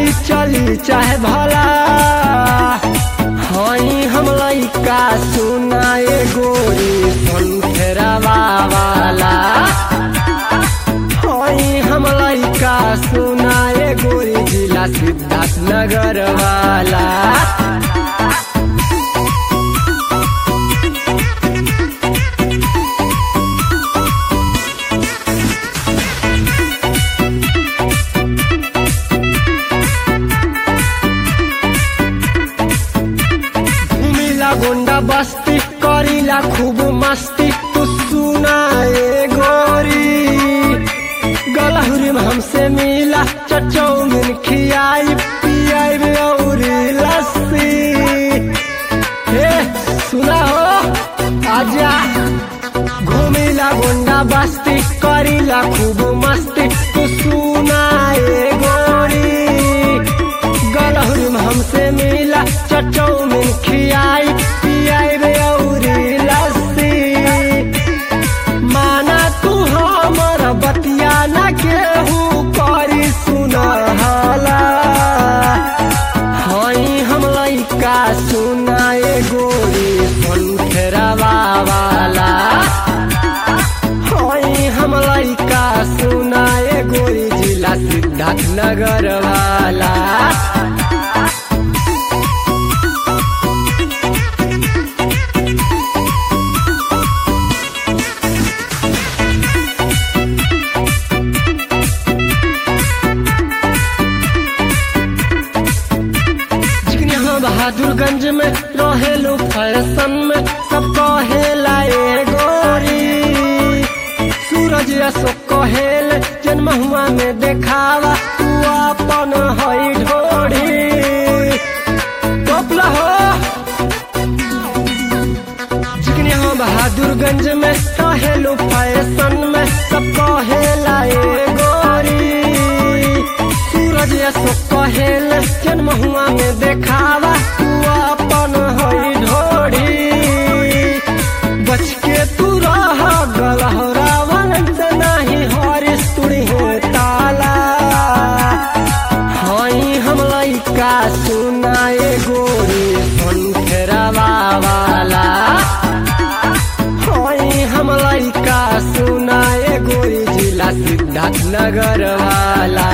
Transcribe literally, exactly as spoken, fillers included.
गाड़ी चली चाहे भला, हई हम लइका सुनाए गोरी संथेरावा वाला, हई हम लइका सुनाए गोरी जिला सिद्धार्थ नगर वाला। गोंडा बस्ती करीला खूब मस्ती, तू सुनाए गोरी गलहुरी में हमसे मिला, चचौमिन खियाई पियाई और लस्सी। हे सुना हो आजा, घूमिला गोंडा बस्ती करीला खूब मस्ती, तू सुनाए गोरी गलहुरी में हमसे मिला, चचौमिन खियाई पियाई और लस्सी। माना तू हमर बतिया न केहू करी सुनहला, हई हम लइका सुनाए गोरी संथेरावा वाला, हई हम लइका सुनाए गोरी जिला सिद्धार्थ नगर वाला। बहादुरगंज में रहेलू फैशन में, सब कहेला ए गोरी सूरज अशोक कहेल जन्म हुआ में देखावा, तू अपन हई ढोरी टोपला हो। जिकने हम बहादुरगंज में रहेलू फैशन में, सब कहेला ए गोरी सूरज अशोक कहेल जन्म हुआ में देखावा, तू अपन हई ढोरी बच के तू रह गलहरावन से नहीं हरिस तुड़ी हो ताला, हई हम लइका सुनाए गोरी संथेरावा वाला, हई हम लइका सुनाए गोरी जिला सिद्धार्थ नगर वाला।